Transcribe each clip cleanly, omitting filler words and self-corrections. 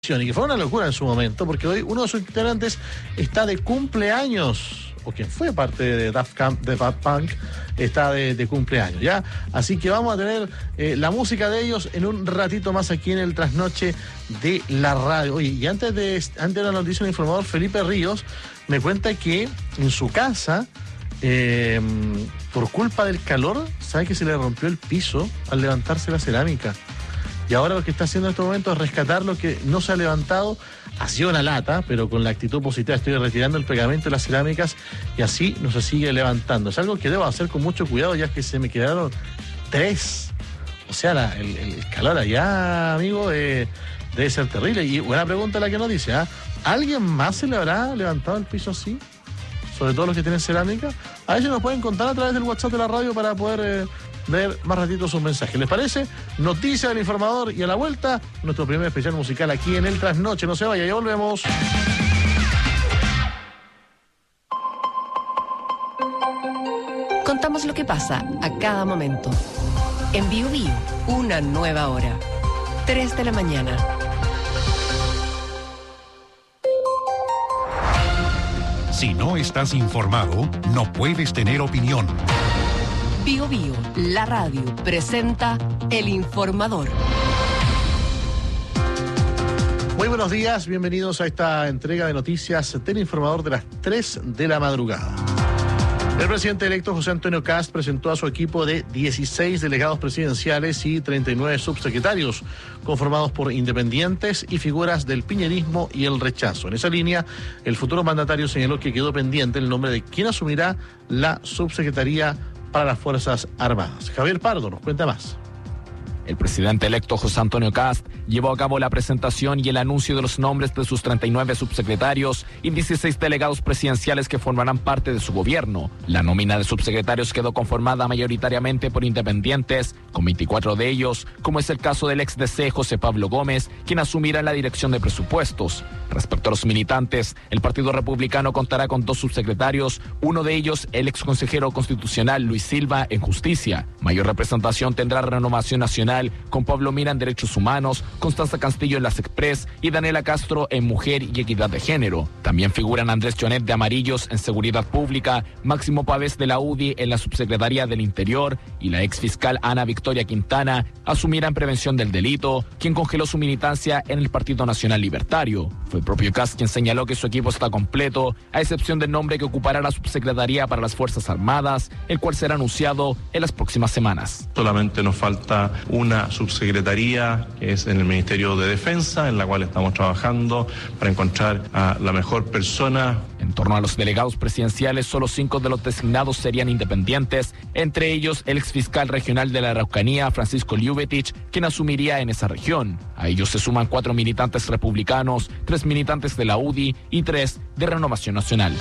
Y que fue una locura en su momento, porque hoy uno de sus integrantes está de cumpleaños, o quien fue parte de Daft Punk, está de cumpleaños, ¿ya? Así que vamos a tener la música de ellos en un ratito más aquí en el Trasnoche de la radio. Oye, y antes de la noticia del informador, Felipe Ríos me cuenta que en su casa, por culpa del calor, sabe que se le rompió el piso al levantarse la cerámica. Y ahora lo que está haciendo en estos momentos es rescatar lo que no se ha levantado. Ha sido una lata, pero con la actitud positiva estoy retirando el pegamento de las cerámicas y así no se sigue levantando. Es algo que debo hacer con mucho cuidado, ya que se me quedaron 3. O sea, el calor allá, amigo, debe ser terrible. Y buena pregunta la que nos dice, ¿ah? ¿Alguien más se le habrá levantado el piso así? Sobre todo los que tienen cerámica. A veces nos pueden contar a través del WhatsApp de la radio para poder ver más ratito sus mensajes. ¿Les parece? Noticia del informador y a la vuelta, nuestro primer especial musical aquí en el Trasnoche. No se vaya, ya volvemos. Contamos lo que pasa a cada momento. En Bio Bio, una nueva hora. 3 de la mañana. Si no estás informado, no puedes tener opinión. Bio Bio, la radio, presenta El Informador. Muy buenos días, bienvenidos a esta entrega de noticias del Informador de las 3 de la madrugada. El presidente electo José Antonio Kast presentó a su equipo de 16 delegados presidenciales y 39 subsecretarios, conformados por independientes y figuras del piñerismo y el rechazo. En esa línea, el futuro mandatario señaló que quedó pendiente el nombre de quien asumirá la subsecretaría para las Fuerzas Armadas. Javier Pardo nos cuenta más. El presidente electo José Antonio Kast llevó a cabo la presentación y el anuncio de los nombres de sus 39 subsecretarios y 16 delegados presidenciales que formarán parte de su gobierno. La nómina de subsecretarios quedó conformada mayoritariamente por independientes, con 24 de ellos, como es el caso del ex DC José Pablo Gómez, quien asumirá la dirección de presupuestos. Respecto a los militantes, el Partido Republicano contará con 2 subsecretarios, uno de ellos el ex consejero constitucional Luis Silva en Justicia. Mayor representación tendrá Renovación Nacional, con Pablo Mira en Derechos Humanos, Constanza Castillo en las Express y Daniela Castro en Mujer y Equidad de Género. También figuran Andrés Jonet de Amarillos en Seguridad Pública, Máximo Pavés de la UDI en la Subsecretaría del Interior y la ex fiscal Ana Victoria Quintana asumirá en Prevención del Delito, quien congeló su militancia en el Partido Nacional Libertario. Fue el propio Kast quien señaló que su equipo está completo, a excepción del nombre que ocupará la Subsecretaría para las Fuerzas Armadas, el cual será anunciado en las próximas semanas. Solamente nos falta una subsecretaría que es en el Ministerio de Defensa, en la cual estamos trabajando para encontrar a la mejor persona. En torno a los delegados presidenciales, solo 5 de los designados serían independientes, entre ellos el exfiscal regional de la Araucanía, Francisco Liubetich, quien asumiría en esa región. A ellos se suman 4 militantes republicanos, 3 militantes de la UDI y 3 de Renovación Nacional.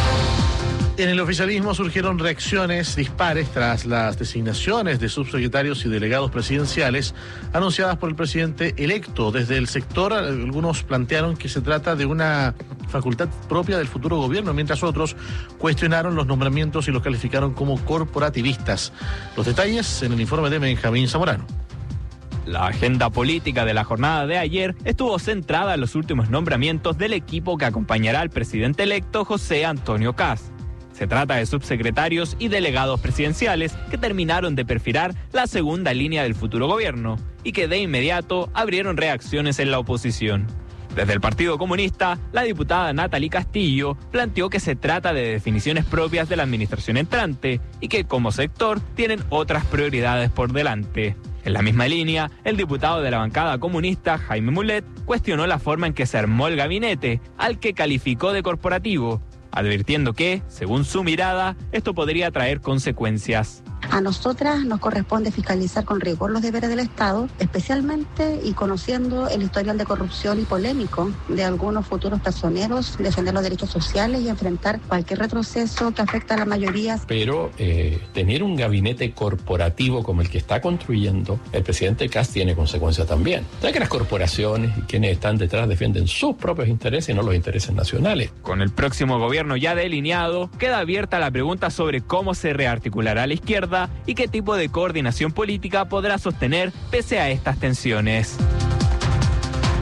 En el oficialismo surgieron reacciones dispares tras las designaciones de subsecretarios y delegados presidenciales anunciadas por el presidente electo. Desde el sector, algunos plantearon que se trata de una facultad propia del futuro gobierno, mientras otros cuestionaron los nombramientos y los calificaron como corporativistas. Los detalles en el informe de Benjamín Zamorano. La agenda política de la jornada de ayer estuvo centrada en los últimos nombramientos del equipo que acompañará al presidente electo José Antonio Kast. Se trata de subsecretarios y delegados presidenciales que terminaron de perfilar la segunda línea del futuro gobierno y que de inmediato abrieron reacciones en la oposición. Desde el Partido Comunista, la diputada Natalie Castillo planteó que se trata de definiciones propias de la administración entrante y que como sector tienen otras prioridades por delante. En la misma línea, el diputado de la bancada comunista, Jaime Mulet, cuestionó la forma en que se armó el gabinete, al que calificó de corporativo, advirtiendo que, según su mirada, esto podría traer consecuencias. A nosotras nos corresponde fiscalizar con rigor los deberes del Estado, especialmente y conociendo el historial de corrupción y polémico de algunos futuros personeros, defender los derechos sociales y enfrentar cualquier retroceso que afecte a la mayoría. Pero tener un gabinete corporativo como el que está construyendo el presidente Kast tiene consecuencias también. Ya que las corporaciones y quienes están detrás defienden sus propios intereses y no los intereses nacionales. Con el próximo gobierno ya delineado, queda abierta la pregunta sobre cómo se rearticulará la izquierda y qué tipo de coordinación política podrá sostener pese a estas tensiones.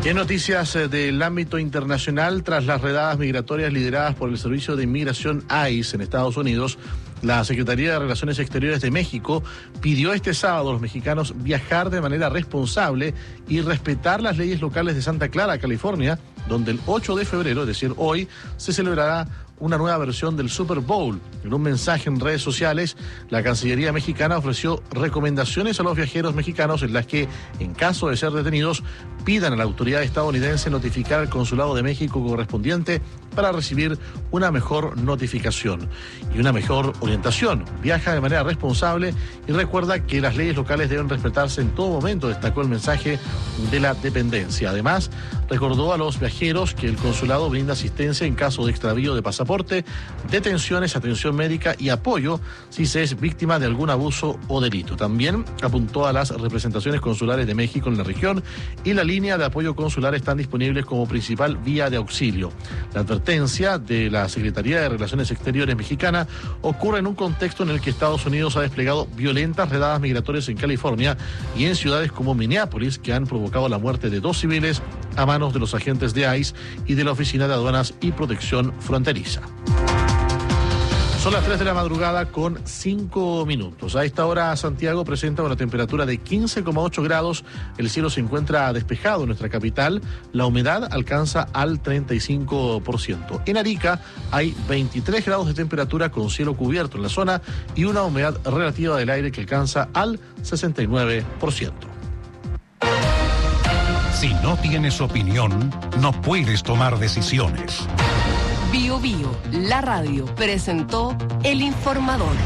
Y en noticias del ámbito internacional, tras las redadas migratorias lideradas por el Servicio de Inmigración ICE en Estados Unidos, la Secretaría de Relaciones Exteriores de México pidió este sábado a los mexicanos viajar de manera responsable y respetar las leyes locales de Santa Clara, California, donde el 8 de febrero, es decir, hoy, se celebrará una nueva versión del Super Bowl. En un mensaje en redes sociales, la Cancillería mexicana ofreció recomendaciones a los viajeros mexicanos en las que, en caso de ser detenidos, pidan a la autoridad estadounidense notificar al Consulado de México correspondiente para recibir una mejor notificación y una mejor orientación. Viaja de manera responsable y recuerda que las leyes locales deben respetarse en todo momento, destacó el mensaje de la dependencia. Además, recordó a los viajeros que el consulado brinda asistencia en caso de extravío de pasaporte, detenciones, atención médica y apoyo si se es víctima de algún abuso o delito. También apuntó a las representaciones consulares de México en la región y la línea de apoyo consular están disponibles como principal vía de auxilio. La advertencia de la Secretaría de Relaciones Exteriores mexicana ocurre en un contexto en el que Estados Unidos ha desplegado violentas redadas migratorias en California y en ciudades como Minneapolis, que han provocado la muerte de 2 civiles a manos de los agentes de ICE y de la Oficina de Aduanas y Protección Fronteriza. Son las 3 de la madrugada con 5 minutos. A esta hora Santiago presenta una temperatura de 15,8 grados. El cielo se encuentra despejado en nuestra capital. La humedad alcanza al 35%. En Arica hay 23 grados de temperatura con cielo cubierto en la zona y una humedad relativa del aire que alcanza al 69%. Si no tienes opinión, no puedes tomar decisiones. Bio Bio, la radio, presentó El Informador.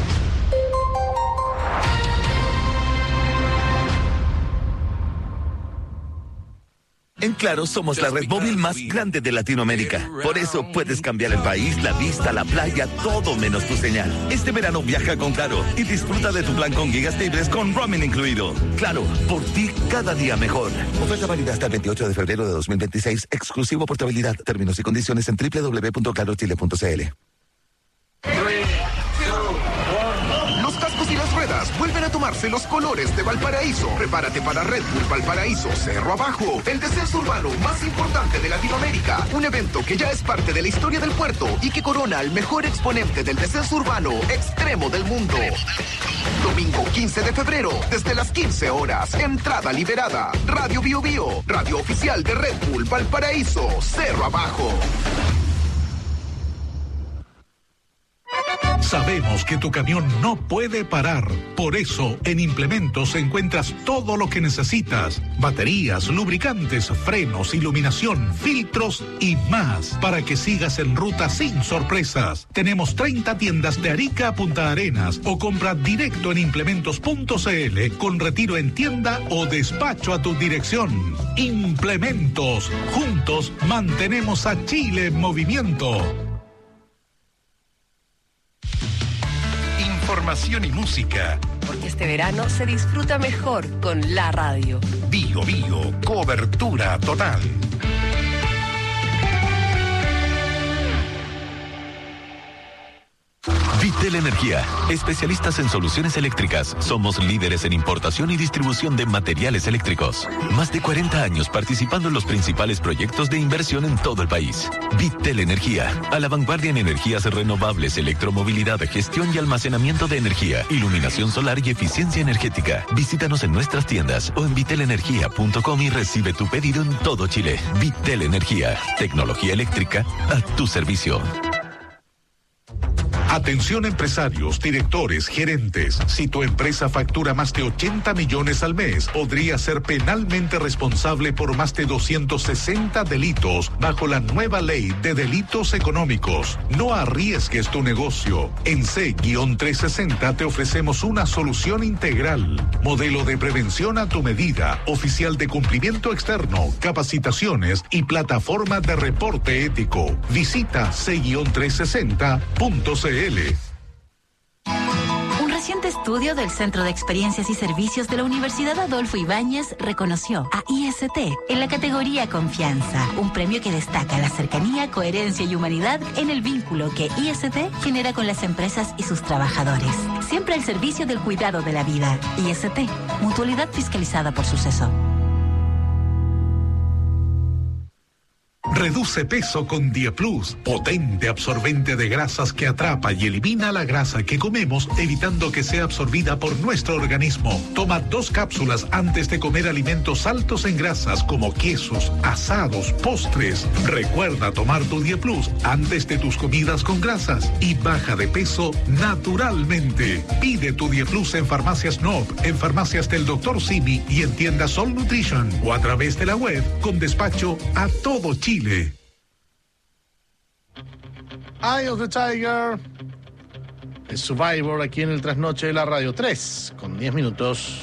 En Claro somos la red móvil más grande de Latinoamérica. Por eso puedes cambiar el país, la vista, la playa, todo menos tu señal. Este verano viaja con Claro y disfruta de tu plan con gigas libres con roaming incluido. Claro, por ti cada día mejor. Oferta válida hasta el 28 de febrero de 2026. Exclusivo portabilidad. Términos y condiciones en www.clarochile.cl. Los cascos y las ruedas vuelven a tomarse los colores de Valparaíso. Prepárate para Red Bull Valparaíso Cerro Abajo, el descenso urbano más importante de Latinoamérica. Un evento que ya es parte de la historia del puerto y que corona al mejor exponente del descenso urbano extremo del mundo. Domingo 15 de febrero, desde las 15 horas. Entrada liberada. Radio Bio Bio, radio oficial de Red Bull Valparaíso Cerro Abajo. Sabemos que tu camión no puede parar. Por eso, en Implementos encuentras todo lo que necesitas. Baterías, lubricantes, frenos, iluminación, filtros y más. Para que sigas en ruta sin sorpresas. Tenemos 30 tiendas de Arica a Punta Arenas o compra directo en implementos.cl con retiro en tienda o despacho a tu dirección. Implementos. Juntos mantenemos a Chile en movimiento. Información y música. Porque este verano se disfruta mejor con la radio. Bio Bio, cobertura total. Vitel Energía, especialistas en soluciones eléctricas. Somos líderes en importación y distribución de materiales eléctricos. Más de 40 años participando en los principales proyectos de inversión en todo el país. Vitel Energía, a la vanguardia en energías renovables, electromovilidad, gestión y almacenamiento de energía, iluminación solar y eficiencia energética. Visítanos en nuestras tiendas o en vitelenergia.com y recibe tu pedido en todo Chile. Vitel Energía, tecnología eléctrica a tu servicio. Atención empresarios, directores, gerentes. Si tu empresa factura más de 80 millones al mes, podría ser penalmente responsable por más de 260 delitos bajo la nueva ley de delitos económicos. No arriesgues tu negocio. En C-360 te ofrecemos una solución integral. Modelo de prevención a tu medida, oficial de cumplimiento externo, capacitaciones y plataforma de reporte ético. Visita C-360.cl. Un reciente estudio del Centro de Experiencias y Servicios de la Universidad Adolfo Ibáñez reconoció a IST en la categoría Confianza, un premio que destaca la cercanía, coherencia y humanidad en el vínculo que IST genera con las empresas y sus trabajadores. Siempre al servicio del cuidado de la vida. IST, mutualidad fiscalizada por Suceso. Reduce peso con Dieplus, potente absorbente de grasas que atrapa y elimina la grasa que comemos, evitando que sea absorbida por nuestro organismo. Toma 2 cápsulas antes de comer alimentos altos en grasas como quesos, asados, postres. Recuerda tomar tu Dieplus antes de tus comidas con grasas y baja de peso naturalmente. Pide tu Dieplus en Farmacias Nob, en farmacias del Dr. Simi y en tiendas All Nutrition o a través de la web con despacho a todo Chile. Eye of the Tiger. Es Survivor aquí en el Trasnoche de la Radio 3 con 10 minutos.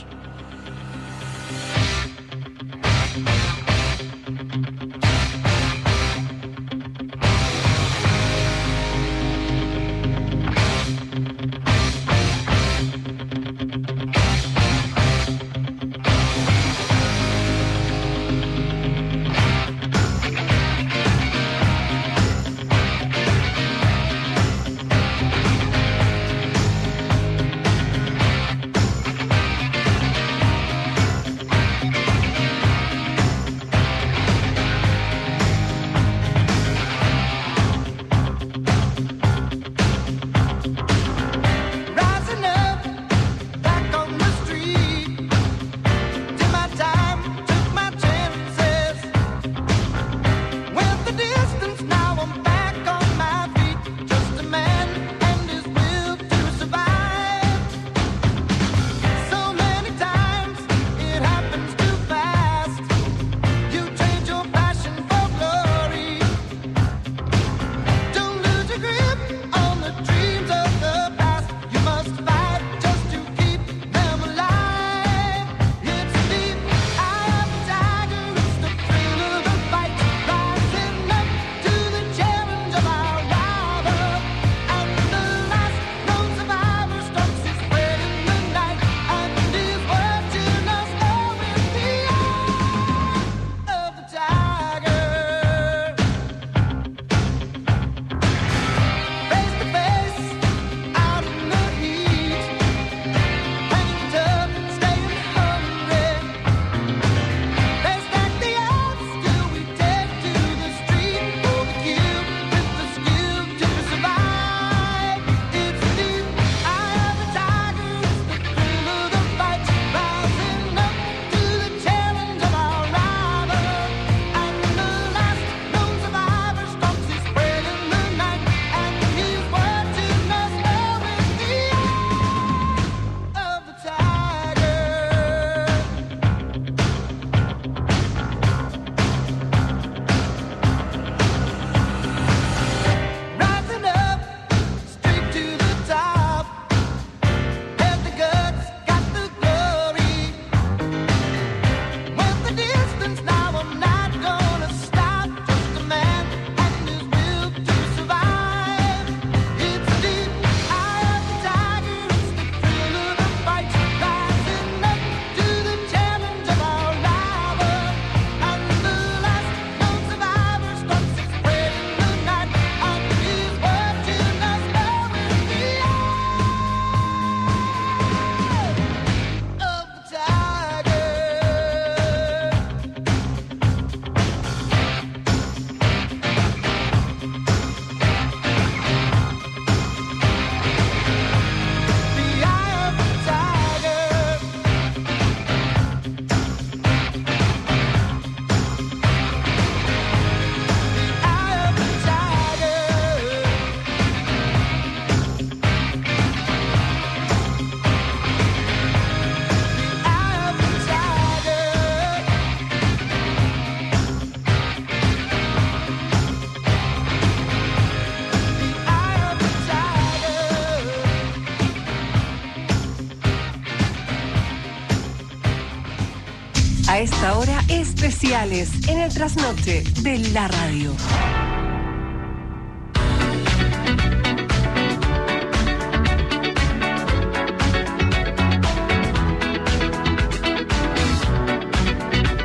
A esta hora, especiales en el Trasnoche de la Radio.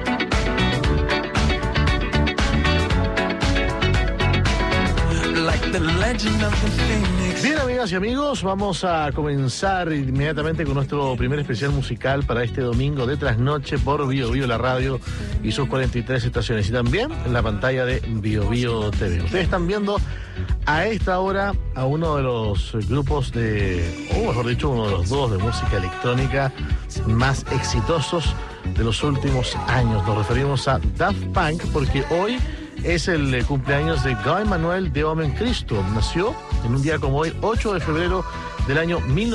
Like Bien, amigas y amigos, vamos a comenzar inmediatamente con nuestro primer especial musical para este domingo de trasnoche por Bio Bio, la radio y sus 43 estaciones, y también en la pantalla de Bio Bio TV. Ustedes están viendo a esta hora a uno de los grupos o mejor dicho, uno de los dúos de música electrónica más exitosos de los últimos años. Nos referimos a Daft Punk porque hoy es el cumpleaños de Guy Manuel de Homem Christo. Nació en un día como hoy, 8 de febrero del año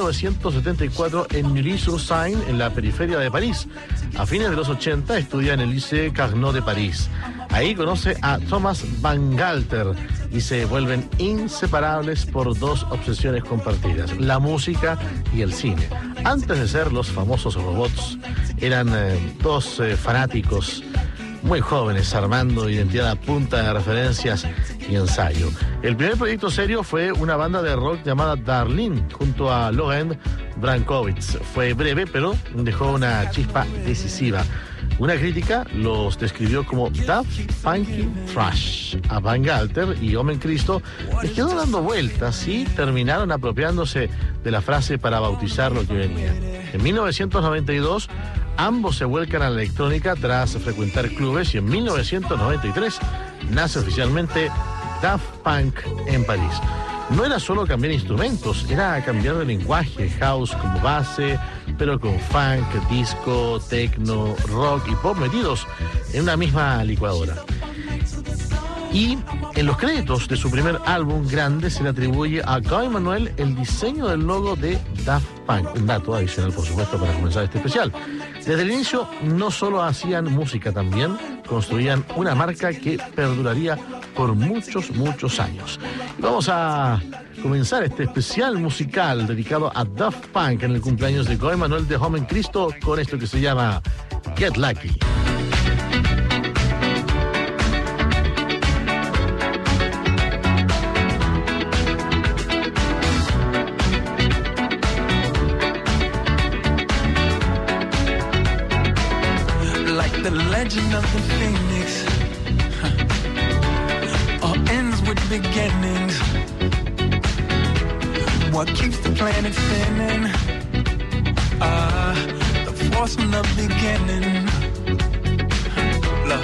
1974 en Neuilly-sur-Seine, en la periferia de París. A fines de los 80 estudia en el Lycée Carnot de París. Ahí conoce a Thomas Bangalter y se vuelven inseparables por dos obsesiones compartidas: la música y el cine. Antes de ser los famosos robots, eran dos fanáticos muy jóvenes, armando identidad a punta de referencias y ensayo. El primer proyecto serio fue una banda de rock llamada Darlene, junto a Laurent Brankowitz. Fue breve, pero dejó una chispa decisiva. Una crítica los describió como Daft Punky Trash. A Bangalter y Homem Christo les quedó dando vueltas y terminaron apropiándose de la frase para bautizar lo que venía. En 1992, ambos se vuelcan a la electrónica tras frecuentar clubes, y en 1993 nace oficialmente Daft Punk en París. No era solo cambiar instrumentos, era cambiar de lenguaje: house como base, pero con funk, disco, techno, rock y pop metidos en una misma licuadora. Y en los créditos de su primer álbum grande se le atribuye a Guy Manuel el diseño del logo de Daft Punk. Un dato adicional, por supuesto, para comenzar este especial. Desde el inicio no solo hacían música, también construían una marca que perduraría por muchos, muchos años. Y vamos a comenzar este especial musical dedicado a Daft Punk en el cumpleaños de Guy Manuel de Homem Christo con esto que se llama Get Lucky. The legend of the phoenix all ends with beginnings. What keeps the planet spinning? The force from the beginning. Love.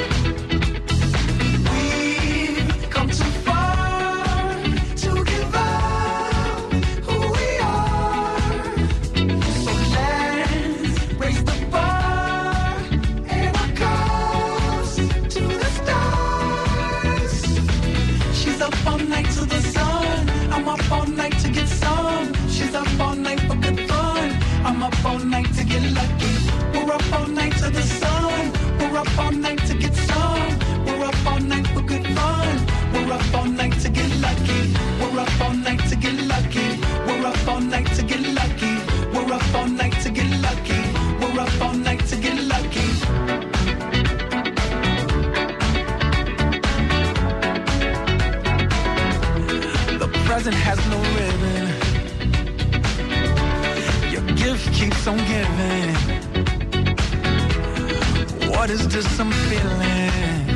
We've come too far to give up who we are. So let's raise the bar. Up all night to the sun. I'm up all night to get some. She's up all night for good fun. I'm up all night to get lucky. We're up all night to the sun. We're up all night to get some. We're up all night for good fun. We're up all night to get lucky. We're up all night to get lucky. We're up all night to get lucky. We're up all night to get lucky. We're up all night to get lucky. Present has no ribbon. Your gift keeps on giving. What is this I'm feeling?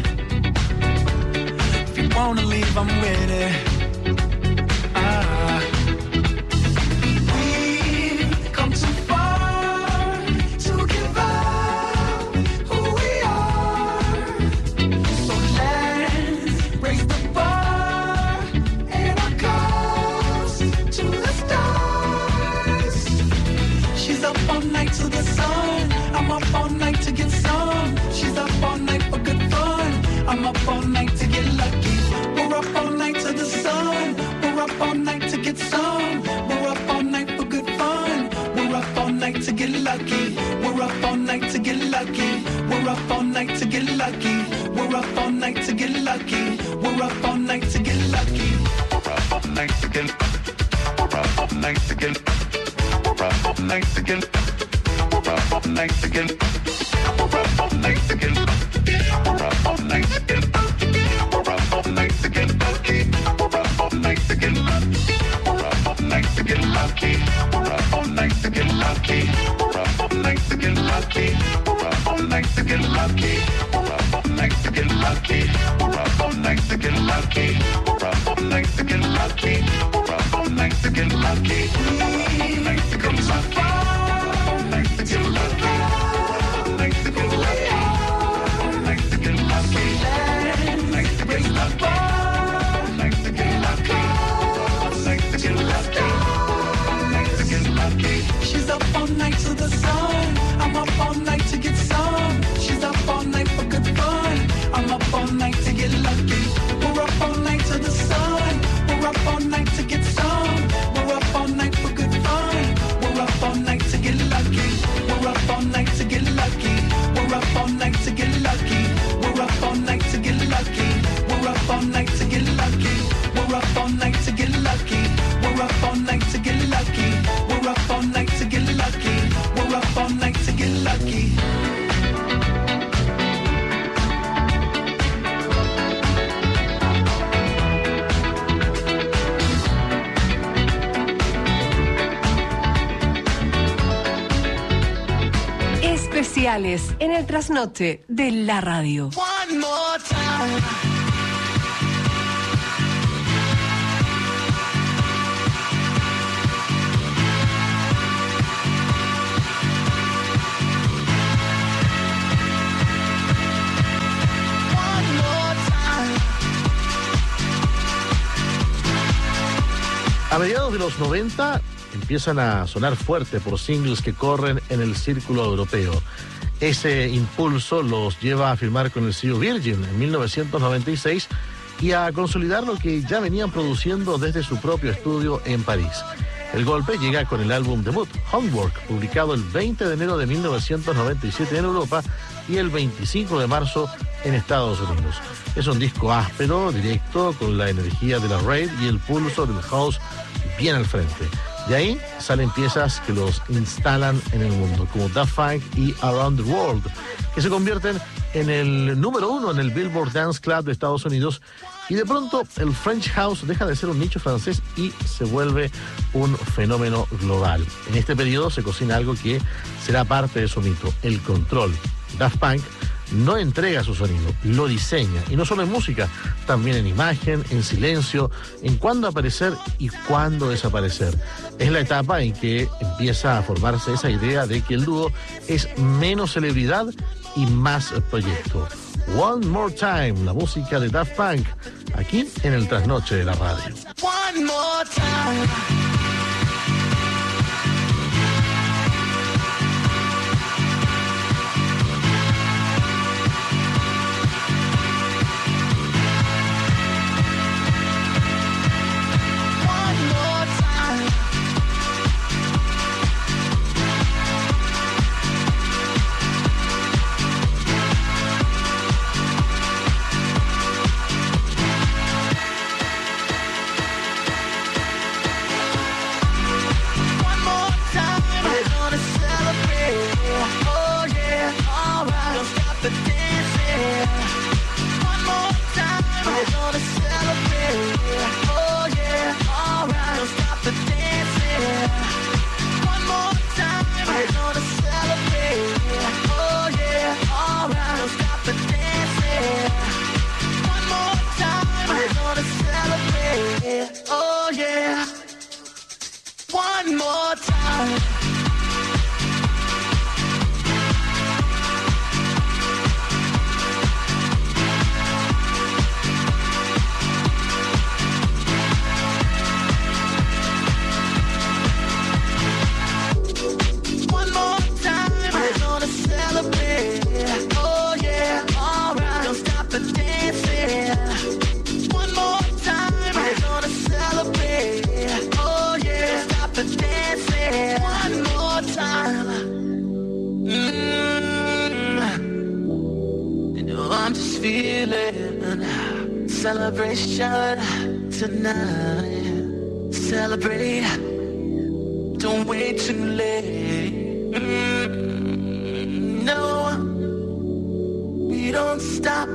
If you wanna leave, I'm with it. We've come too far to give up who we are. So let's raise the bar. To the sun, I'm up all night to get some. She's up all night for good fun. I'm up all night to get lucky. We're up all night to the sun. We're up all night to get some. We're up all night for good fun. We're up all night to get lucky. We're up all night to get lucky. We're up all night to get lucky. We're up all night to get lucky. We're up all night to get lucky. We're up all night to get lucky. We're up all night to get lucky. We're up all night to get lucky. We're up all night to get We're up all night to get We're up all night to get We're up all night to get lucky. We're up all night to get lucky. We're up all night to get lucky. We're up all night to get lucky. We're up all night to get lucky. We're up all night to get lucky. We're up all night to get lucky. We're up all night to get lucky. We're up all night to get lucky. lucky. Come so far to get lucky. Get lucky. Let's raise the bar. Get lucky. Get lucky. She's up all night to the sun. I'm up all night to get some. She's up all night for good fun. I'm up all night to get lucky. We're up all night to the sun. We're up all night to get some. We're up all night for good fun. We're up all night to get lucky. We're up all night to get lucky. We're up all night to get lucky. We're up all night to get lucky. We're up all night to get lucky. We're up all night to get lucky. We're up all night to get lucky. We're up all night to get lucky. We're up all night to get lucky. Especiales en el trasnoche de la radio. One more time. A mediados de los 90 empiezan a sonar fuerte por singles que corren en el círculo europeo. Ese impulso los lleva a firmar con el sello Virgin en 1996 y a consolidar lo que ya venían produciendo desde su propio estudio en París. El golpe llega con el álbum debut, Homework, publicado el 20 de enero de 1997 en Europa y el 25 de marzo en Estados Unidos. Es un disco áspero, directo, con la energía de la rave y el pulso del house bien al frente. De ahí salen piezas que los instalan en el mundo, como Daft Punk y Around the World, que se convierten en el número 1 en el Billboard Dance Club de Estados Unidos. Y de pronto el French House deja de ser un nicho francés y se vuelve un fenómeno global. En este periodo se cocina algo que será parte de su mito, el control. Daft Punk no entrega su sonido, lo diseña, y no solo en música, también en imagen, en silencio, en cuándo aparecer y cuándo desaparecer. Es la etapa en que empieza a formarse esa idea de que el dúo es menos celebridad y más proyecto. One More Time, la música de Daft Punk, aquí en el Trasnoche de la radio. One more time. Celebration tonight. Celebrate. Don't wait too late. No, we don't stop.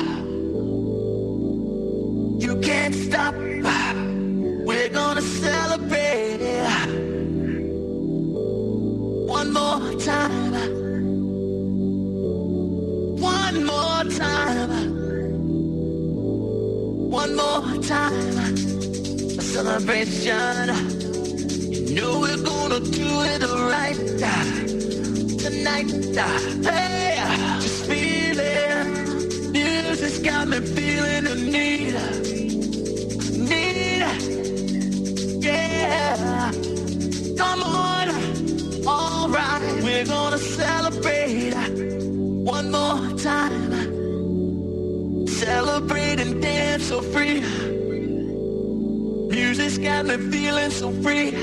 You can't stop. We're gonna celebrate. One more time. One more time. One more time, a celebration know we're gonna do it right tonight. Hey, just feeling. Music's got me feeling the need. Yeah. Come on. All right. We're gonna celebrate one more time. Celebrate and dance so free. Music's got me feeling so free.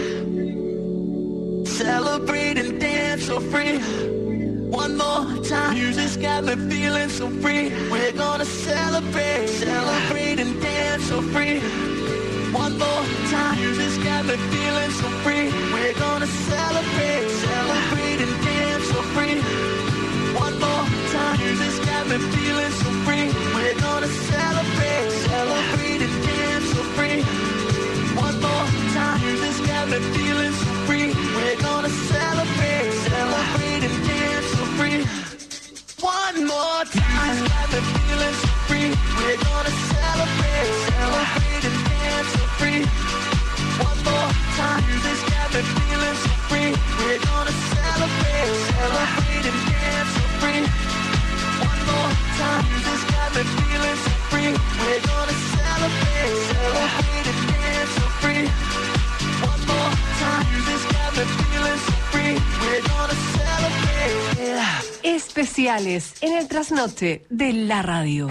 Celebrate and dance so free. One more time. Music's got me feeling so free. We're gonna celebrate, celebrate and dance so free. One more time. Music's got me feeling so free. We're gonna celebrate, celebrate and dance so free. One more time. Music's got me feeling so free. We're gonna celebrate, celebrate and dance so free. One more time. Music's got me feeling so free. We're gonna celebrate, celebrate and dance so free. One more time. Music's got me feeling so free. We're gonna celebrate, celebrate and dance so free. One more time. Music's got me feeling so free. We're gonna celebrate, celebrate and dance so free. One more time. Music's got me feeling so free. We're gonna celebrate, celebrate and dance so free. One more time. Music's got me feeling so free. We're gonna celebrate. Especiales en el trasnoche de la radio.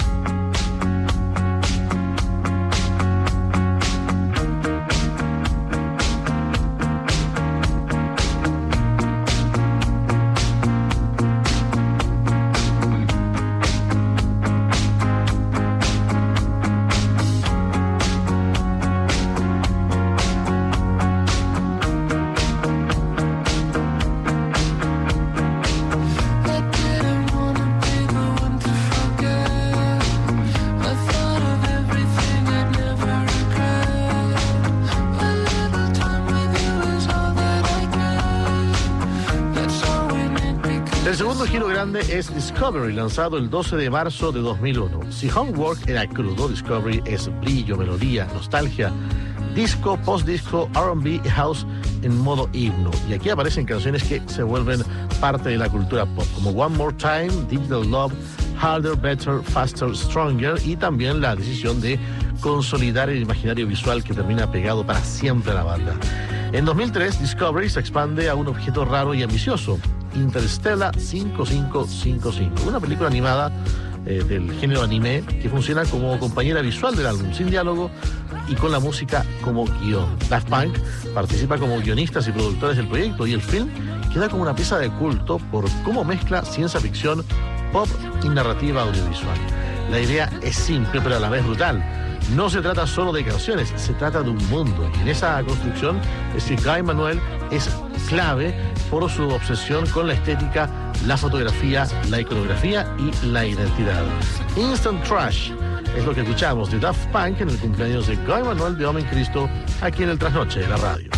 El segundo giro grande es Discovery, lanzado el 12 de marzo de 2001. Si Homework era crudo, Discovery es brillo, melodía, nostalgia, disco, post-disco, R&B y house en modo himno. Y aquí aparecen canciones que se vuelven parte de la cultura pop, como One More Time, Digital Love, Harder, Better, Faster, Stronger, y también la decisión de consolidar el imaginario visual que termina pegado para siempre a la banda. En 2003, Discovery se expande a un objeto raro y ambicioso, Interstellar 5555, una película animada del género anime que funciona como compañera visual del álbum, sin diálogo y con la música como guión. Daft Punk participa como guionistas y productores del proyecto, y el film queda como una pieza de culto por cómo mezcla ciencia ficción, pop y narrativa audiovisual. La idea es simple pero a la vez brutal. No se trata solo de canciones, se trata de un mundo. Y en esa construcción es que Guy Manuel es clave por su obsesión con la estética, la fotografía, la iconografía y la identidad. Instant Trash es lo que escuchamos de Daft Punk en el cumpleaños de Guy Manuel de Homem Cristo, aquí en el Trasnoche de la radio.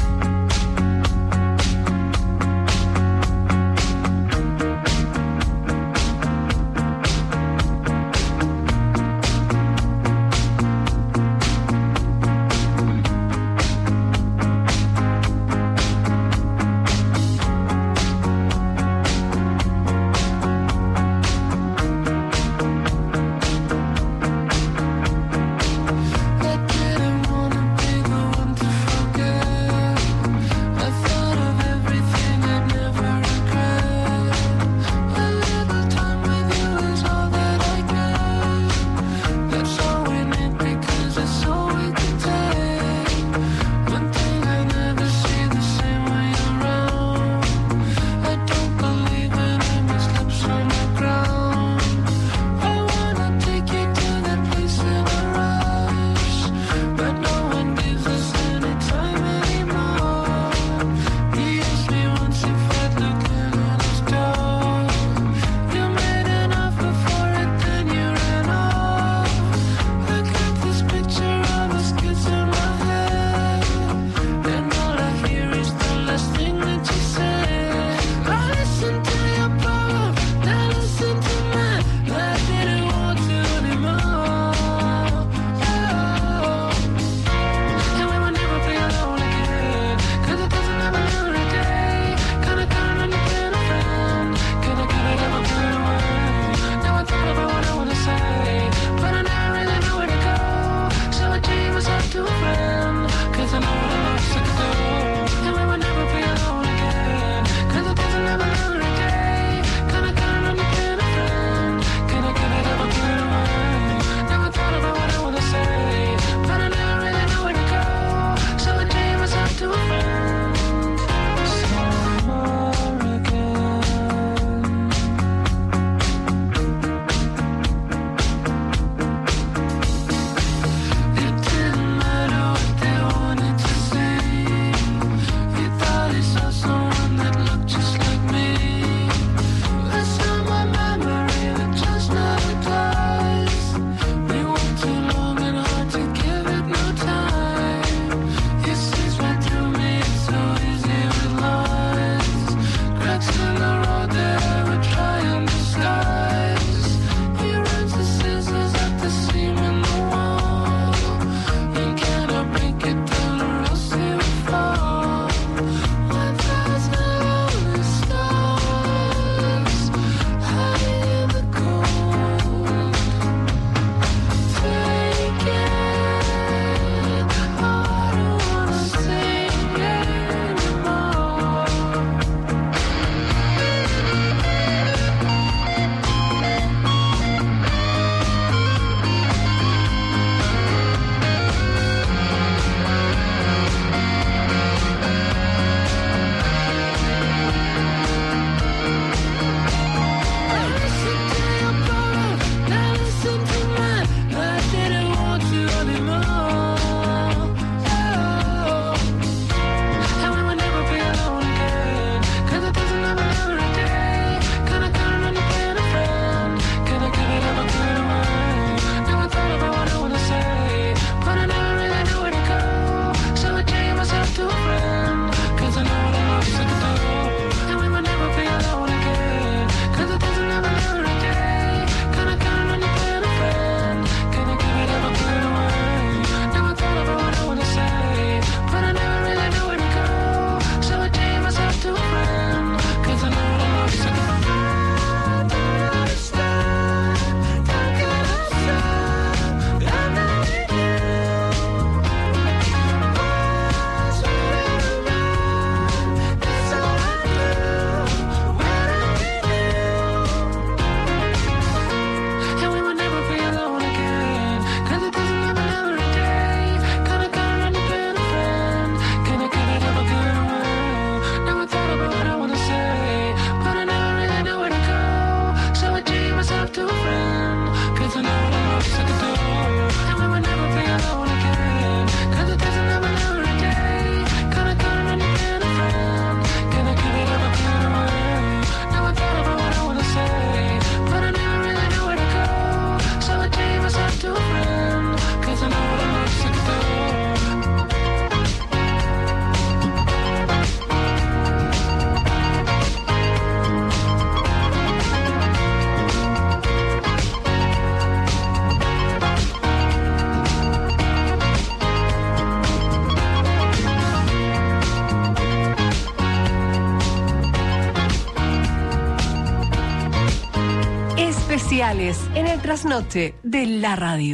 especiales en el trasnoche de la radio.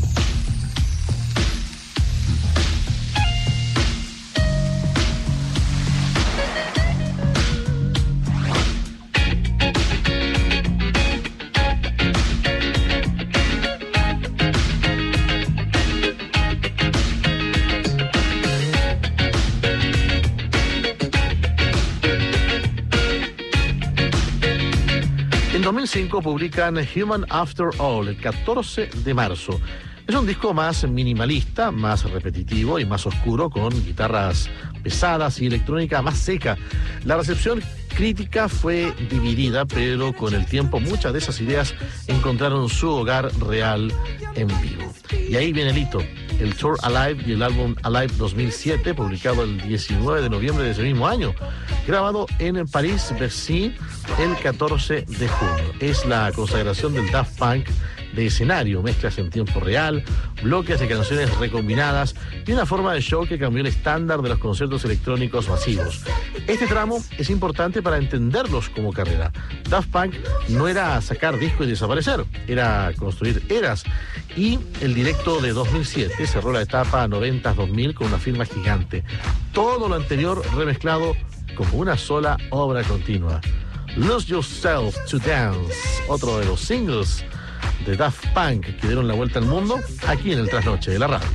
En 2005 publican Human After All, el 14 de marzo. Es un disco más minimalista, más repetitivo y más oscuro, con guitarras pesadas y electrónica más seca. La recepción crítica fue dividida, pero con el tiempo muchas de esas ideas encontraron su hogar real en vivo. Y ahí viene el hito, el Tour Alive y el álbum Alive 2007, publicado el 19 de noviembre de ese mismo año, grabado en París, Bercy, el 14 de junio. Es la consagración del Daft Punk de escenario, mezclas en tiempo real, bloques de canciones recombinadas y una forma de show que cambió el estándar de los conciertos electrónicos masivos. Este tramo es importante para entenderlos como carrera. Daft Punk no era sacar disco y desaparecer, era construir eras, y el directo de 2007 cerró la etapa 90-2000 con una firma gigante. Todo lo anterior remezclado como una sola obra continua. Lose Yourself to Dance, otro de los singles de Daft Punk que dieron la vuelta al mundo, aquí en el Trasnoche de la radio.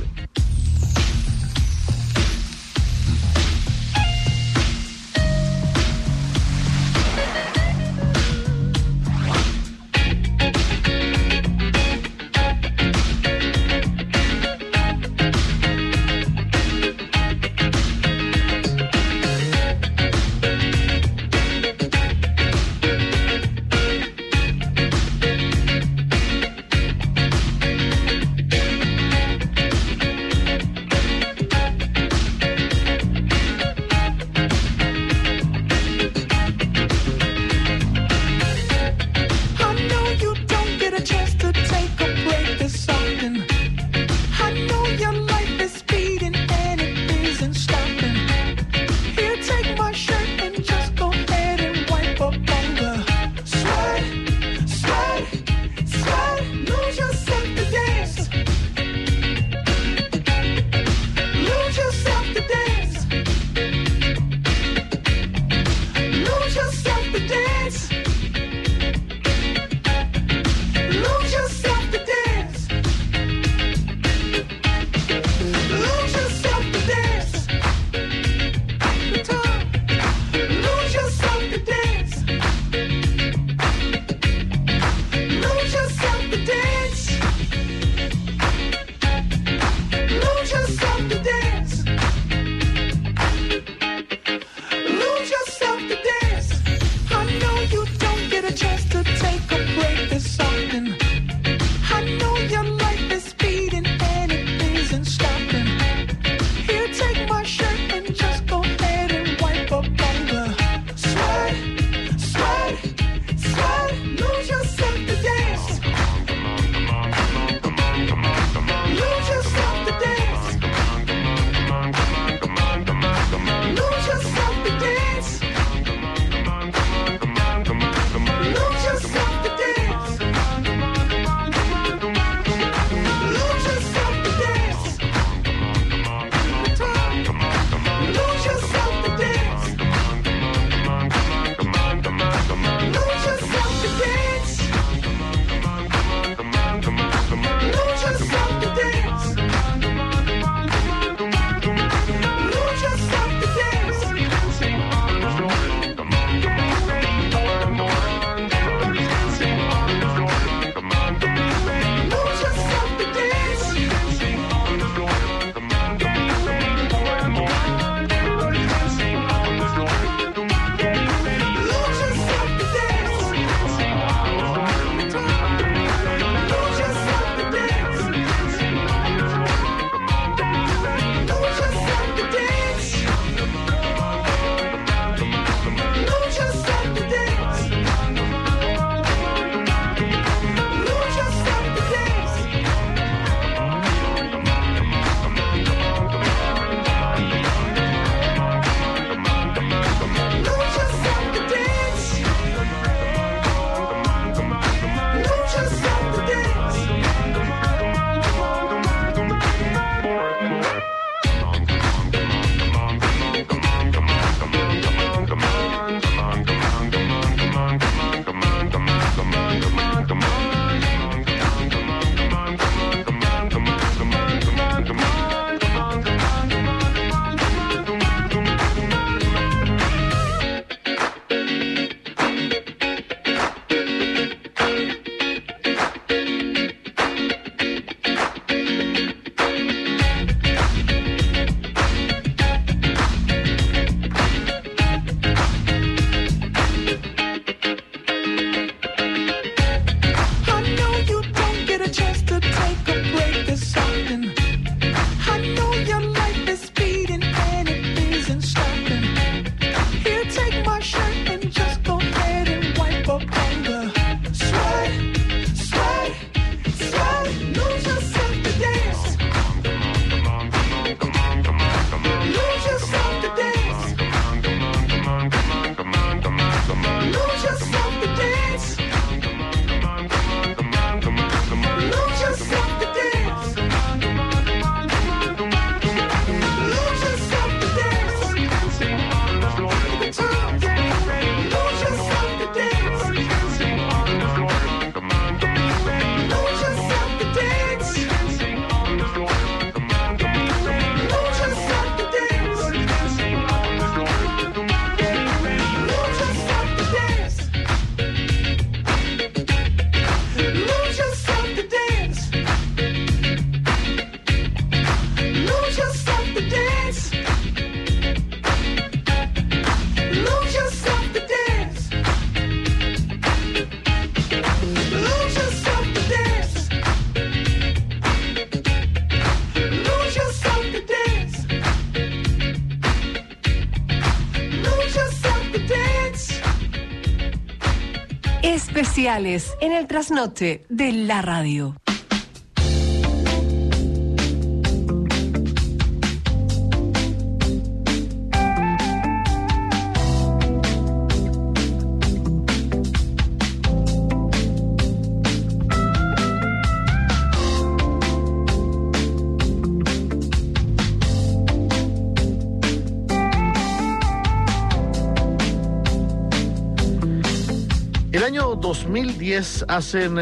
Especiales en el trasnoche de la radio. El año 2010 hacen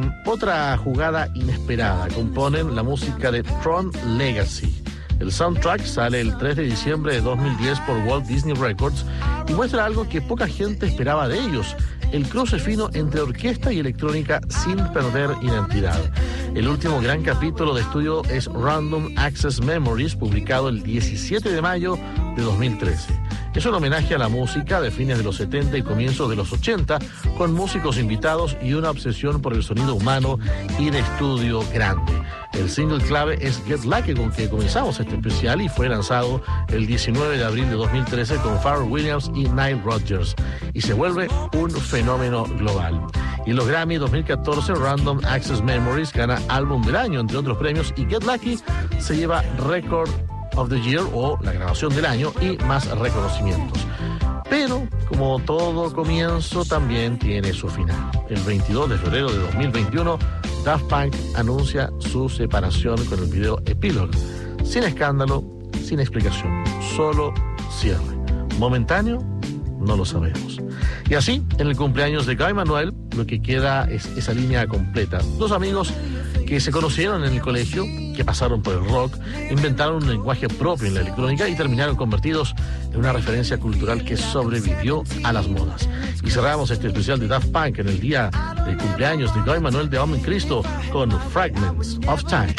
otra jugada inesperada. Componen la música de Tron Legacy. El soundtrack sale el 3 de diciembre de 2010 por Walt Disney Records y muestra algo que poca gente esperaba de ellos: el cruce fino entre orquesta y electrónica sin perder identidad. El último gran capítulo de estudio es Random Access Memories, publicado el 17 de mayo de 2013. Es un homenaje a la música de fines de los 70 y comienzos de los 80, con músicos invitados y una obsesión por el sonido humano y de estudio grande. El single clave es Get Lucky, con que comenzamos este especial, y fue lanzado el 19 de abril de 2013 con Pharrell Williams y Nile Rodgers, y se vuelve un fenómeno global. Y en los Grammy 2014, Random Access Memories gana Álbum del Año, entre otros premios, y Get Lucky se lleva Record of the Year, o la grabación del año, y más reconocimientos. Pero, como todo comienzo, también tiene su final. El 22 de febrero de 2021, Daft Punk anuncia su separación con el video Epilogue. Sin escándalo, sin explicación, solo cierre. ¿Momentáneo? No lo sabemos. Y así, en el cumpleaños de Guy Manuel, lo que queda es esa línea completa. Dos amigos que se conocieron en el colegio, que pasaron por el rock, inventaron un lenguaje propio en la electrónica y terminaron convertidos en una referencia cultural que sobrevivió a las modas. Y cerramos este especial de Daft Punk en el día del cumpleaños de Guy Manuel de Homem Cristo con Fragments of Time.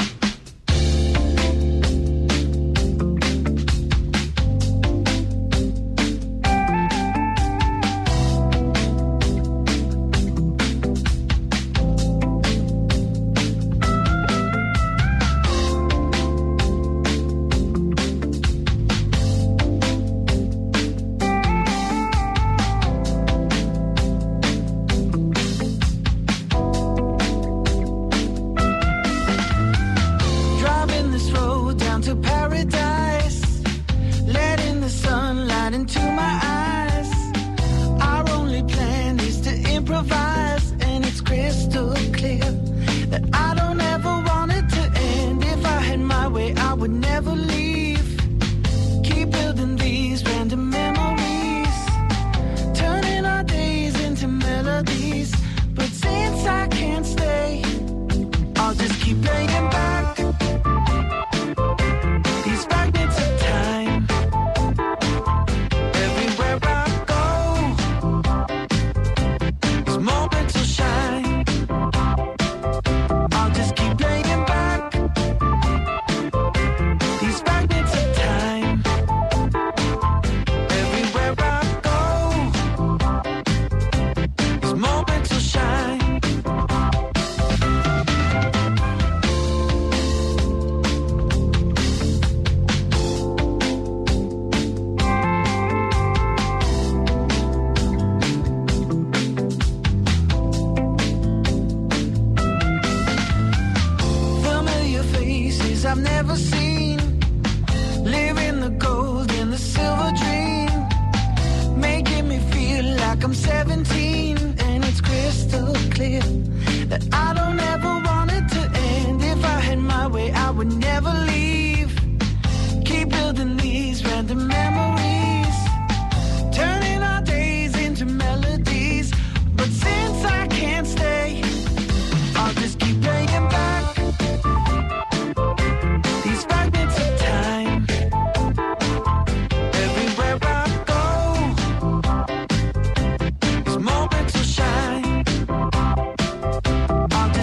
I'll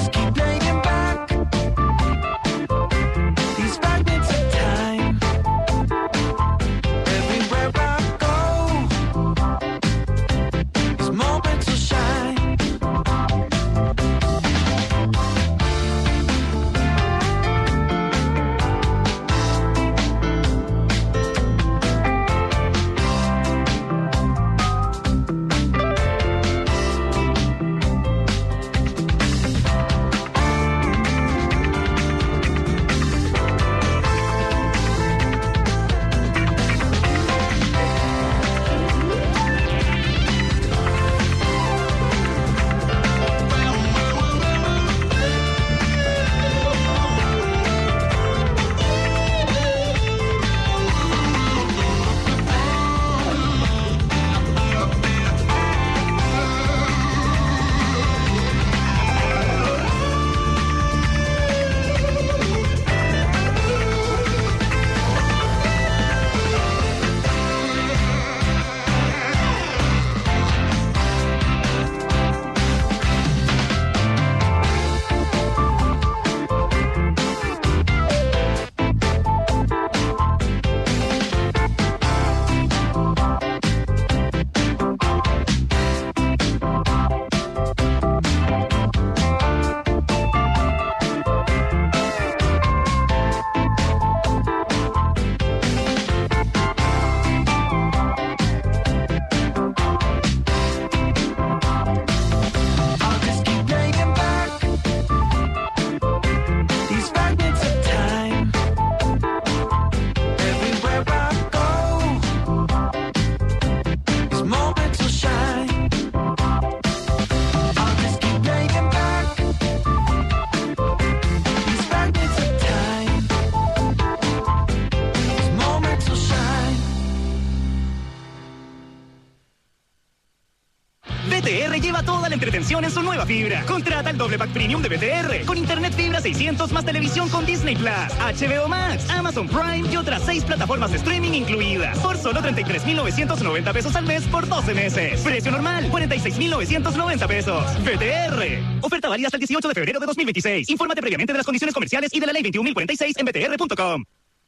toda la entretención en su nueva fibra. Contrata el doble pack premium de BTR con internet fibra 600 más televisión con Disney Plus, HBO Max, Amazon Prime y otras 6 plataformas de streaming incluidas por solo 33,990 pesos al mes por 12 meses. Precio normal 46,990 pesos. BTR. Oferta válida hasta el 18 de febrero de 2026. Infórmate previamente de las condiciones comerciales y de la ley 21.046 en btr.com.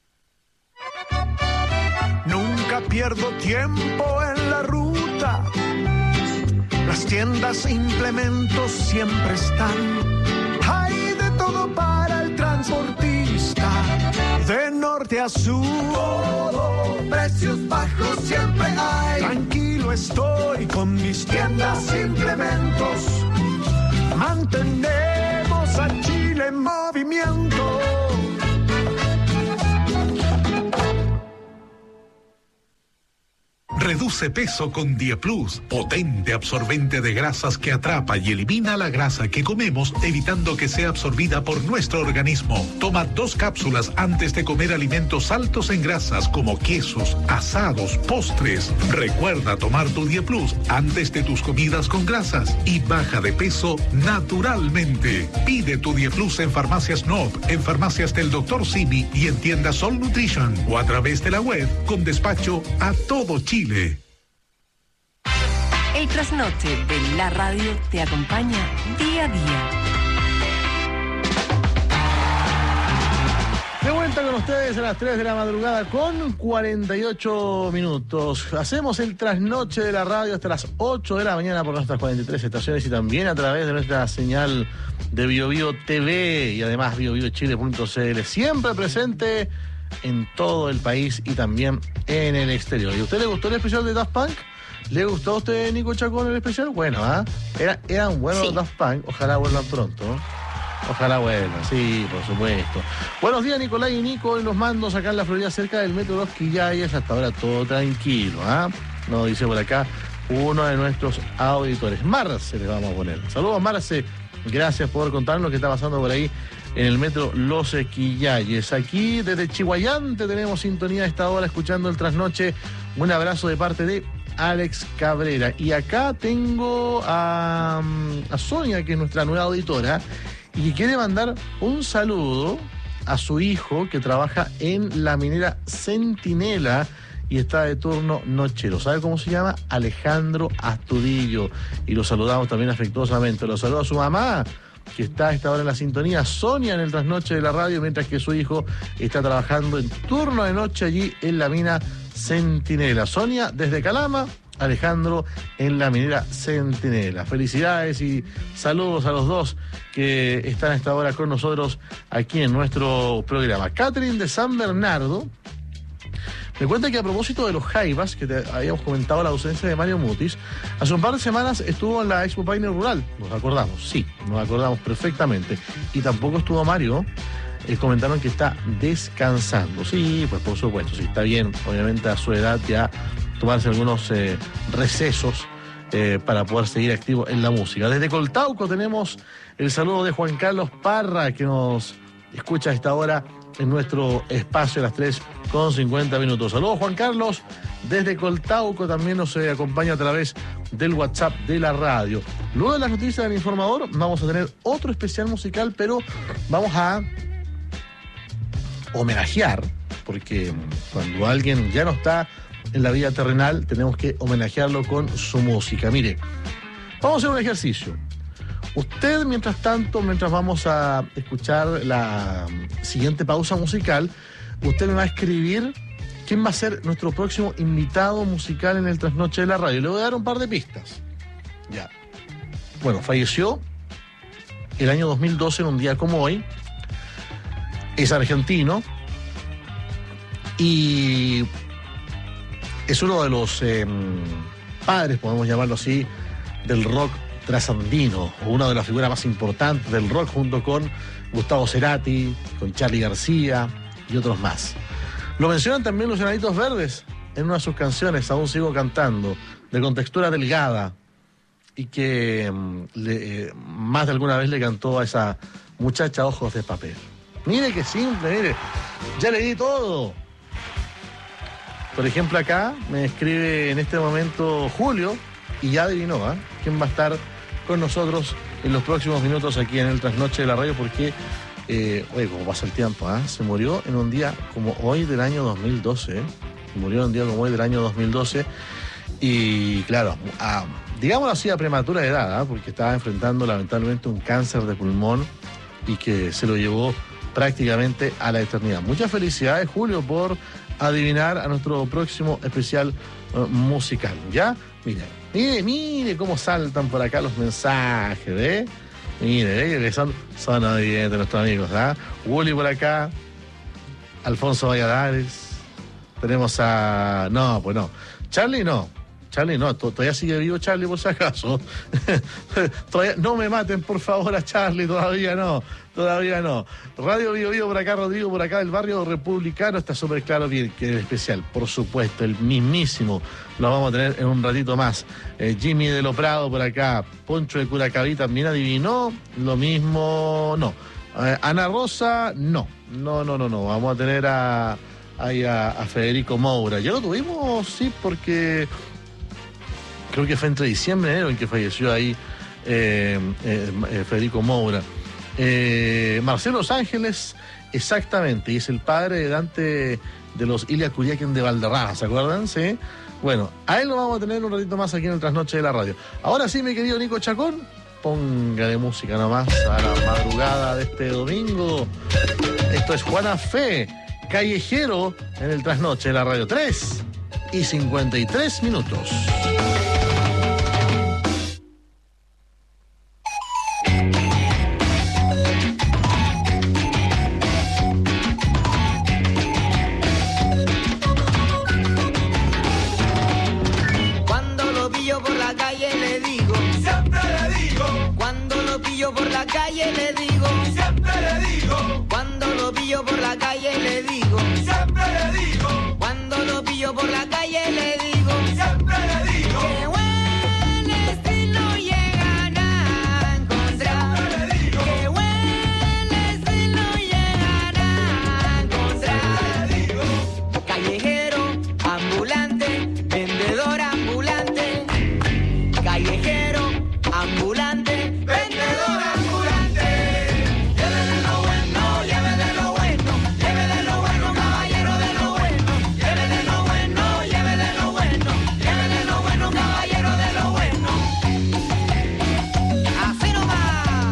Nunca pierdo tiempo en la ruta. Las tiendas e implementos siempre están. Hay de todo para el transportista. De norte a sur, todo, precios bajos siempre hay. Tranquilo estoy con mis tiendas e implementos. Mantenemos a Chile en movimiento. Reduce peso con Dieplus, potente absorbente de grasas que atrapa y elimina la grasa que comemos, evitando que sea absorbida por nuestro organismo. Toma 2 cápsulas antes de comer alimentos altos en grasas como quesos, asados, postres. Recuerda tomar tu Dieplus antes de tus comidas con grasas y baja de peso naturalmente. Pide tu Dieplus en Farmacias Nob, en farmacias del Dr. Simi y en tiendas Sol Nutrition o a través de la web con despacho a todo Chile. El trasnoche de la radio te acompaña día a día. De vuelta con ustedes a las 3 de la madrugada con 48 minutos. Hacemos el trasnoche de la radio hasta las 8 de la mañana por nuestras 43 estaciones y también a través de nuestra señal de BioBio TV y además biobiochile.cl. Siempre presente en todo el país y también en el exterior. ¿Y a usted le gustó el especial de Daft Punk? ¿Le gustó a usted, Nico Chacón, el especial? Bueno, eran buenos Daft Punk. Ojalá vuelvan pronto. Ojalá vuelvan, sí, por supuesto. Buenos días, Nicolás y Nico. Hoy los mandos acá en la Florida, cerca del metro Los Quillayes. Hasta ahora todo tranquilo, Nos dice por acá uno de nuestros auditores. Marce le vamos a poner. Saludos, Marce. Gracias por contarnos lo que está pasando por ahí en el metro Los Quillayes. Aquí desde Chihuayante tenemos sintonía a esta hora escuchando el trasnoche. Un abrazo de parte de Alex Cabrera. Y acá tengo a Sonia, que es nuestra nueva auditora, y que quiere mandar un saludo a su hijo que trabaja en la minera Centinela y está de turno nochero. ¿Sabe cómo se llama? Alejandro Astudillo. Y lo saludamos también afectuosamente. Lo saluda a su mamá, que está a esta hora en la sintonía, Sonia, en el trasnoche de la radio, mientras que su hijo está trabajando en turno de noche allí en la mina Centinela. Sonia desde Calama, Alejandro en la minera Centinela. Felicidades y saludos a los dos que están a esta hora con nosotros aquí en nuestro programa. Catherine de San Bernardo me cuenta que a propósito de los Jaivas, que te habíamos comentado la ausencia de Mario Mutis, hace un par de semanas estuvo en la Expo Paine Rural. ¿Nos acordamos? Sí, nos acordamos perfectamente. Y tampoco estuvo Mario. Comentaron que está descansando. Sí, pues por supuesto, sí, está bien. Obviamente a su edad ya tomarse algunos recesos para poder seguir activo en la música. Desde Coltauco tenemos el saludo de Juan Carlos Parra, que nos escucha a esta hora en nuestro espacio a las 3:50. Saludos, Juan Carlos. Desde Coltauco también nos acompaña a través del WhatsApp de la radio. Luego de las noticias del informador vamos a tener otro especial musical, pero vamos a homenajear, porque cuando alguien ya no está en la vida terrenal tenemos que homenajearlo con su música. Mire, vamos a hacer un ejercicio. Usted, mientras tanto, mientras vamos a escuchar la siguiente pausa musical, usted me va a escribir quién va a ser nuestro próximo invitado musical en el trasnoche de la radio. Le voy a dar un par de pistas. Ya. Bueno, falleció el año 2012 en un día como hoy. Es argentino y es uno de los padres, podemos llamarlo así, del rock trasandino, o una de las figuras más importantes del rock, junto con Gustavo Cerati, con Charly García y otros más. Lo mencionan también los Enanitos Verdes en una de sus canciones, Aún Sigo Cantando, de contextura delgada, y que más de alguna vez le cantó a esa muchacha Ojos de Papel. Mire qué simple, mire, ya le di todo. Por ejemplo, acá me escribe en este momento Julio, y ya adivinó, quién va a estar con nosotros en los próximos minutos aquí en el Trasnoche de la Radio, porque, oye, como pasa el tiempo, se murió en un día como hoy del año 2012, murió en un día como hoy del año 2012, y claro, digámoslo así, a prematura edad, porque estaba enfrentando lamentablemente un cáncer de pulmón y que se lo llevó prácticamente a la eternidad. Muchas felicidades, Julio, por adivinar a nuestro próximo especial musical, ¿ya? Mire cómo saltan por acá los mensajes, Mire, que son evidentes nuestros amigos, Wally por acá, Alfonso Valladares, tenemos a... No, pues no. Charlie no, todavía sigue vivo Charlie por si acaso. Todavía, no me maten por favor a Charlie, todavía no. Radio Bio Bio por acá, Rodrigo por acá del barrio Republicano, está súper claro bien que el especial, por supuesto, el mismísimo, lo vamos a tener en un ratito más. Jimmy de Lo Prado por acá, Poncho de Curacaví también adivinó, lo mismo, no. Ana Rosa, no, vamos a tener a Federico Moura. Ya lo tuvimos, sí, porque creo que fue entre diciembre y enero en que falleció ahí Federico Moura. Marcelo Los Ángeles, exactamente, y es el padre de Dante de los Ilia Curiaquen de Valderrama, ¿se acuerdan? Sí. Bueno, a él lo vamos a tener un ratito más aquí en el Trasnoche de la Radio. Ahora sí, mi querido Nico Chacón, póngale música nomás a la madrugada de este domingo. Esto es Juana Fe, Callejero, en el Trasnoche de la Radio. 3:53. Cuando lo pillo por la calle le digo, siempre le digo. Cuando lo pillo por la calle le digo, siempre le digo. Cuando lo pillo por la calle le digo, siempre le digo. Cuando lo pillo por la calle le digo, siempre le digo. Que huele si no llegan a encontrar. Siempre le digo. Que huele si no llegan a encontrar. Siempre le digo. Callejero, ambulante, vendedor ambulante. Callejero, ambulante, vendedor ambulante. Llévele lo bueno, llévele lo bueno, llévele lo bueno, caballero de lo bueno. Llévele lo bueno, llévele lo bueno, llévele lo bueno, caballero de lo bueno. Así nomás.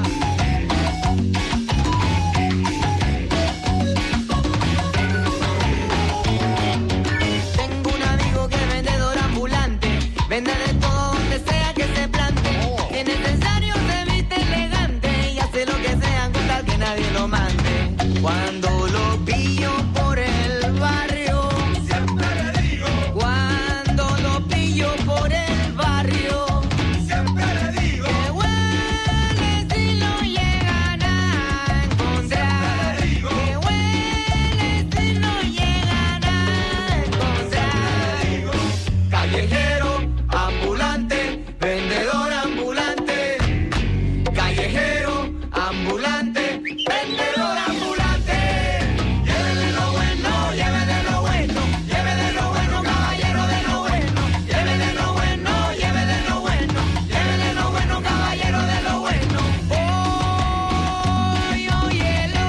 Tengo un amigo que es vendedor ambulante, vende de todo donde sea que se plante. Es necesario se viste elegante y hace lo que sea con tal que nadie lo mande. Cuando lo pillo por el barrio, siempre le digo. Cuando lo pillo por el barrio, siempre le digo. Que huele si lo llegan a encontrar. Que huele si lo llegan a encontrar. Callejero, ambulante, vendedor ambulante. Callejero, ambulante, vendedor ambulante. Llévele lo bueno, llévele lo bueno, llévele lo bueno, caballero de lo bueno. Llévele lo bueno, llévele lo bueno, llévele lo bueno, caballero de lo bueno. Óyelo.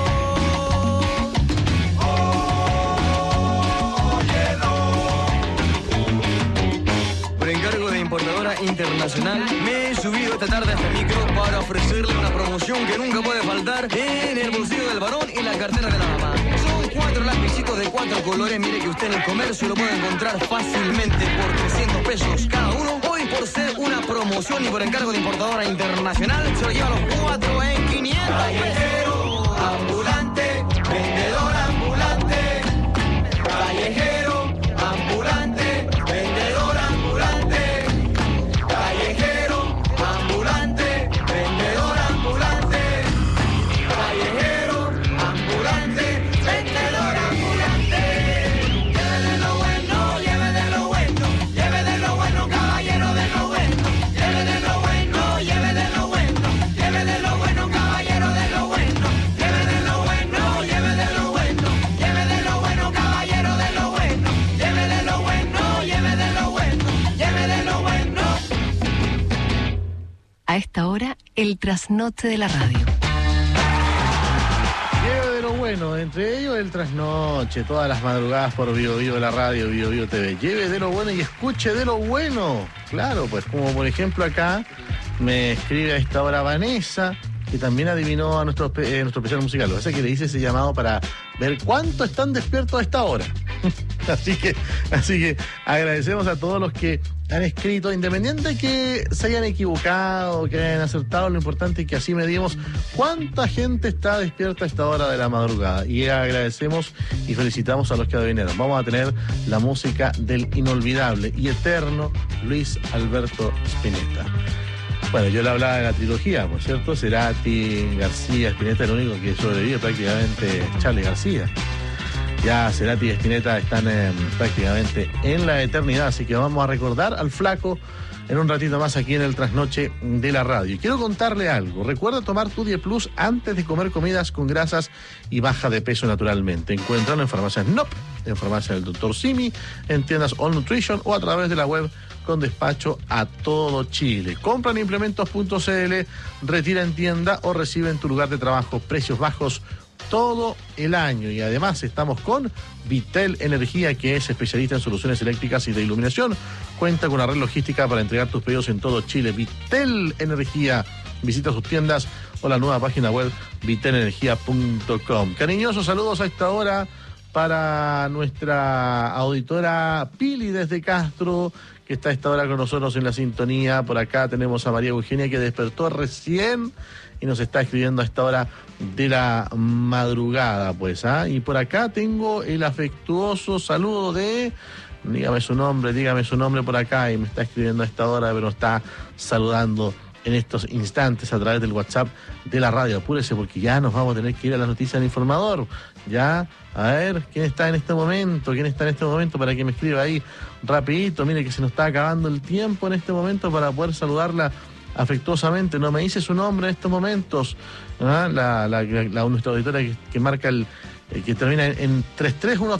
Por encargo de importadora internacional, me he subido esta tarde a este micro para ofrecerle una promoción que nunca puede faltar en el bolsillo del varón y la cartera de la mamá. Son 4 lapicitos de 4 colores, mire que usted en el comercio lo puede encontrar fácilmente por 300 pesos cada uno. Hoy, por ser una promoción y por encargo de importadora internacional, se lo lleva los 4 en 500 pesos. Ambulante, vendedor ambulante. Callejero, ambulante, vendedor ambulante. Callejero, ambulante, vendedor ambulante. Callejero, ambulante, vendedor ambulante. Llévele lo bueno, llévele lo bueno, llévele lo bueno, caballero de lo bueno. Llévele lo bueno, llévele lo bueno, llévele lo bueno, caballero de lo bueno. Llévele lo bueno, llévele lo A esta hora, el trasnoche de la radio. Lleve de lo bueno, entre ellos el trasnoche, todas las madrugadas por Bio Bio de la radio, Bio Bio TV. Lleve de lo bueno y escuche de lo bueno. Claro, pues como por ejemplo acá me escribe a esta hora Vanessa, que también adivinó a nuestro especial musical. Lo que pasa es que le hice ese llamado para ver cuánto están despiertos a esta hora. Así que agradecemos a todos los que han escrito, independiente de que se hayan equivocado, que hayan acertado, lo importante es que así medimos cuánta gente está despierta a esta hora de la madrugada. Y agradecemos y felicitamos a los que adivinaron. Vamos a tener la música del inolvidable y eterno Luis Alberto Spinetta. Bueno, yo le hablaba de la trilogía, por cierto, Cerati, García, Spinetta, el único que sobrevive prácticamente Charly García. Ya Cerati y Spinetta están prácticamente en la eternidad, así que vamos a recordar al flaco en un ratito más aquí en el Trasnoche de la radio. Y quiero contarle algo. Recuerda tomar tu 10 Plus antes de comer comidas con grasas y baja de peso naturalmente. Encuéntralo en farmacias NOP, en farmacias del Dr. Simi, en tiendas All Nutrition o a través de la web con despacho a todo Chile. Compra en implementos.cl, retira en tienda o recibe en tu lugar de trabajo. Precios bajos todo el año. Y además estamos con Vitel Energía, que es especialista en soluciones eléctricas y de iluminación. Cuenta con una red logística para entregar tus pedidos en todo Chile. Vitel Energía. Visita sus tiendas o la nueva página web vitelenergia.com. Cariñosos saludos a esta hora para nuestra auditora Pili desde Castro, que está a esta hora con nosotros en la sintonía. Por acá tenemos a María Eugenia, que despertó recién y nos está escribiendo a esta hora de la madrugada, pues, ¿ah? Y por acá tengo el afectuoso saludo de... Dígame su nombre por acá, y me está escribiendo a esta hora, pero está saludando en estos instantes a través del WhatsApp de la radio. Apúrese porque ya nos vamos a tener que ir a las noticias del informador. Ya, a ver, ¿quién está en este momento para que me escriba ahí rapidito? Mire que se nos está acabando el tiempo en este momento para poder saludarla afectuosamente. No me dice su nombre en estos momentos, ¿ah? Nuestra auditora que marca el que termina en 331